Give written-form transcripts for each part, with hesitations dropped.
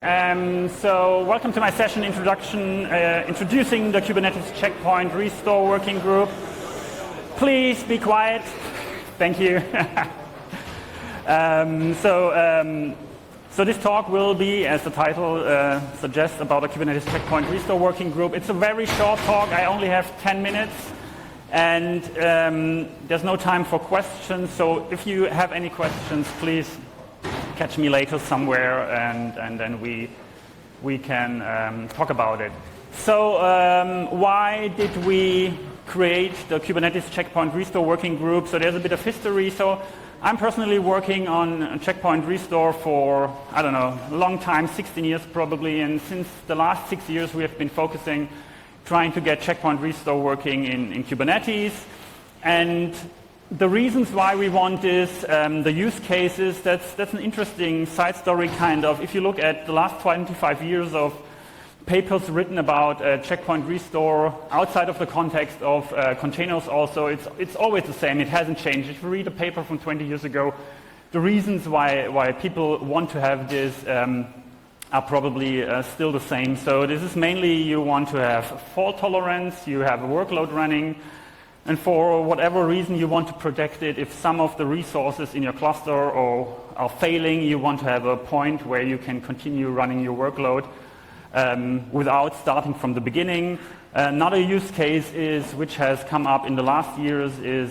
So welcome to my session introducing the Kubernetes Checkpoint Restore Working Group. Please be quiet. Thank you. So this talk will be, as the title suggests, about a Kubernetes Checkpoint Restore Working Group. It's a very short talk. I only have 10 minutes. And there's no time for questions. So if you have any questions, please catch me later somewhere, and then we can talk about it. So why did we create the Kubernetes Checkpoint Restore Working Group? So there's a bit of history. So I'm personally working on Checkpoint Restore for, I don't know, a long time, 16 years probably. And since the last 6 years, we have been trying to get Checkpoint Restore working in Kubernetes. And the reasons why we want this, the use cases, that's an interesting side story kind of. If you look at the last 25 years of papers written about Checkpoint Restore outside of the context of containers also, it's always the same. It hasn't changed. If you read a paper from 20 years ago, the reasons why people want to have this are probably still the same. So this is mainly you want to have fault tolerance, you have a workload running, and for whatever reason you want to protect it. If some of the resources in your cluster are failing, you want to have a point where you can continue running your workload without starting from the beginning. Another use case which has come up in the last years is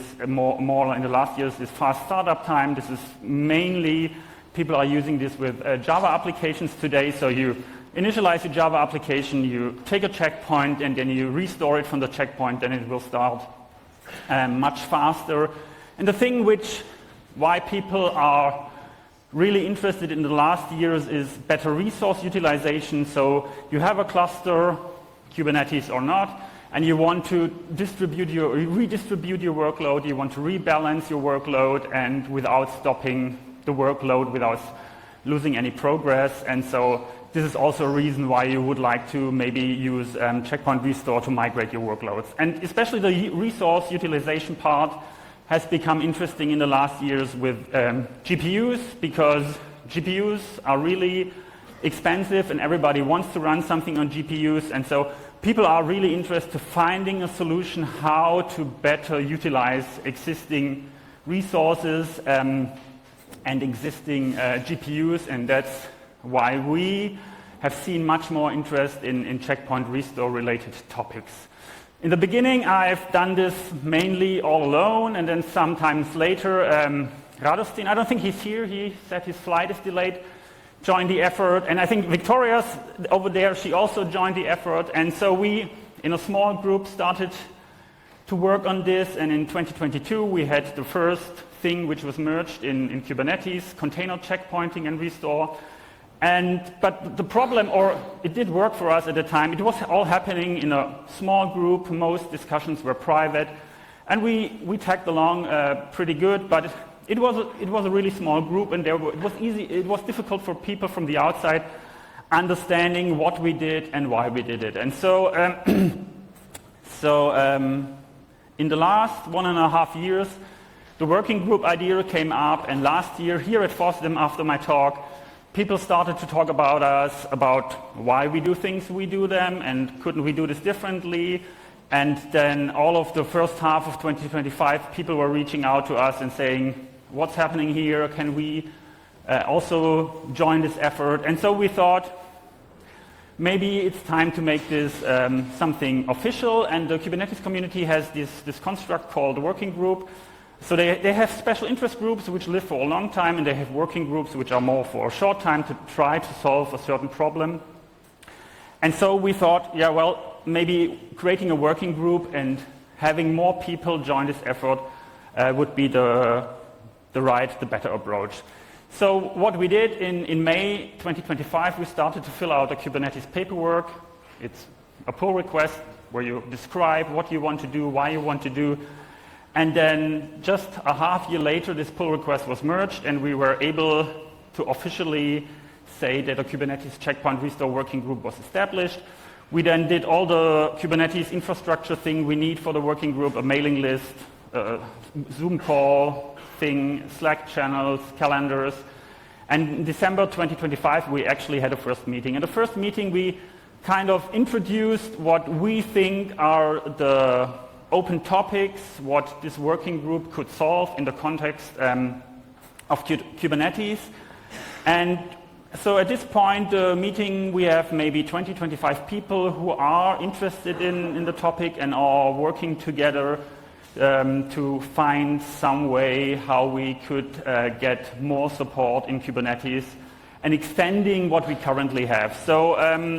fast startup time. This is mainly people are using this with Java applications today. So you initialize your Java application, you take a checkpoint, and then you restore it from the checkpoint, then it will start much faster. And the thing why people are really interested in the last years is better resource utilization. So you have a cluster, Kubernetes or not, and you want to redistribute your workload, you want to rebalance your workload, and without stopping the workload, without losing any progress. And so this is also a reason why you would like to maybe use Checkpoint Restore to migrate your workloads. And especially the resource utilization part has become interesting in the last years with GPUs, because GPUs are really expensive and everybody wants to run something on GPUs. And so people are really interested in finding a solution how to better utilize existing resources and existing GPUs, and that's why we have seen much more interest in Checkpoint Restore related topics. In the beginning, I've done this mainly all alone, and then sometimes later, Radostin, I don't think he's here, he said his flight is delayed, joined the effort, and I think Victoria's over there, she also joined the effort, and so we, in a small group, started to work on this, and in 2022, we had the first thing which was merged in Kubernetes, container checkpointing and restore. But the problem, or it did work for us at the time, it was all happening in a small group. Most discussions were private, and we tagged along pretty good. But it was a really small group, and it was difficult for people from the outside understanding what we did and why we did it. And so in the last 1.5 years, the working group idea came up, and last year here at FOSDEM, after my talk, people started to talk about us, about why we do things we do them, and couldn't we do this differently. And then all of the first half of 2025, people were reaching out to us and saying, what's happening here? Can we also join this effort? And so we thought, maybe it's time to make this something official, and the Kubernetes community has this construct called working group. So they have special interest groups which live for a long time, and they have working groups which are more for a short time to try to solve a certain problem. And so we thought, maybe creating a working group and having more people join this effort would be the better approach. So what we did in May 2025, we started to fill out a Kubernetes paperwork. It's a pull request where you describe what you want to do, why you want to do. And then just a half year later, this pull request was merged, and we were able to officially say that a Kubernetes Checkpoint Restore Working Group was established. We then did all the Kubernetes infrastructure thing we need for the working group, a mailing list, Zoom call thing, Slack channels, calendars, And in December 2025, we actually had a first meeting. In the first meeting, we kind of introduced what we think are the open topics, what this working group could solve in the context of Kubernetes. And so at this point, the meeting, we have maybe 20, 25 people who are interested in the topic and are working together to find some way how we could get more support in Kubernetes and extending what we currently have. So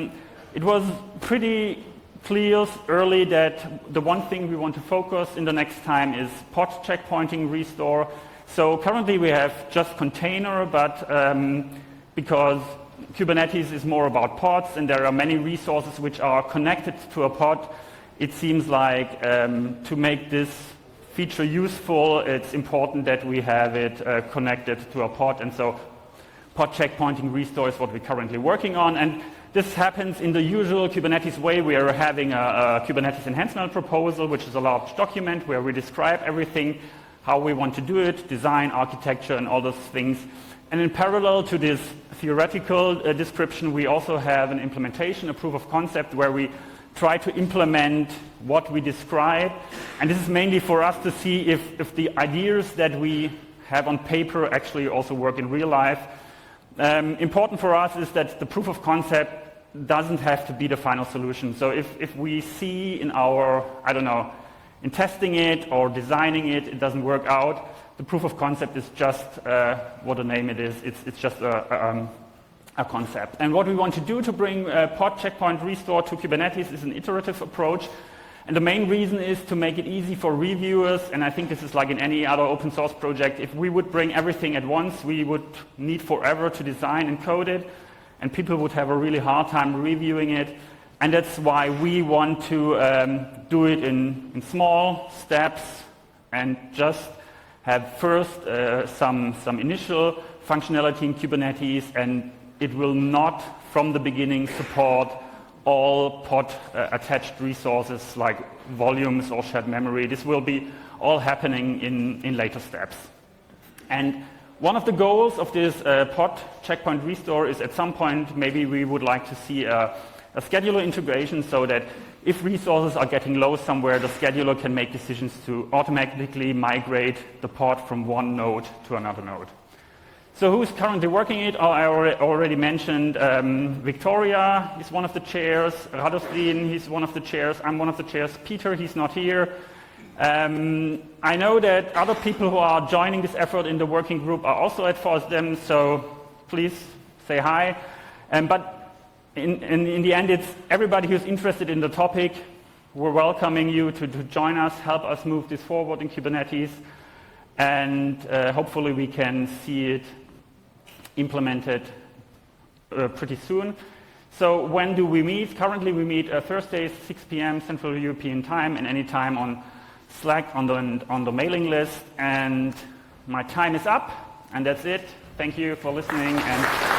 it was pretty clear early that the one thing we want to focus in the next time is pod checkpointing restore. So currently we have just container, but because Kubernetes is more about pods and there are many resources which are connected to a pod, it seems like to make this feature useful, it's important that we have it connected to a pod. And so pod checkpointing restore is what we're currently working on. And this happens in the usual Kubernetes way. We are having a Kubernetes enhancement proposal, which is a large document where we describe everything, how we want to do it, design, architecture, and all those things. And in parallel to this theoretical description, we also have an implementation, a proof of concept, where we try to implement what we describe. And this is mainly for us to see if the ideas that we have on paper actually also work in real life. Important for us is that the proof of concept doesn't have to be the final solution. So if we see in our, I don't know, in testing it or designing it, it doesn't work out, the proof of concept is just what the name it is. It's just a concept. And what we want to do to bring pod checkpoint restore to Kubernetes is an iterative approach. And the main reason is to make it easy for reviewers. And I think this is like in any other open source project. If we would bring everything at once, we would need forever to design and code it. And people would have a really hard time reviewing it. And that's why we want to do it in small steps and just have first some initial functionality in Kubernetes, and it will not from the beginning support all pod attached resources like volumes or shared memory. This will be all happening in later steps. And one of the goals of this pod checkpoint restore is at some point maybe we would like to see a scheduler integration so that if resources are getting low somewhere, the scheduler can make decisions to automatically migrate the pod from one node to another node. So who's currently working it? Oh, I already mentioned Victoria is one of the chairs. Radostin, he's one of the chairs. I'm one of the chairs. Peter, he's not here. I know that other people who are joining this effort in the working group are also at FOSDEM, so please say hi. But in the end, it's everybody who's interested in the topic. We're welcoming you to join us, help us move this forward in Kubernetes, and hopefully we can see it implemented pretty soon. So when do we meet? Currently we meet Thursdays, 6 p.m. Central European Time, and any time on Slack on the mailing list. And my time is up, and that's it. Thank you for listening. And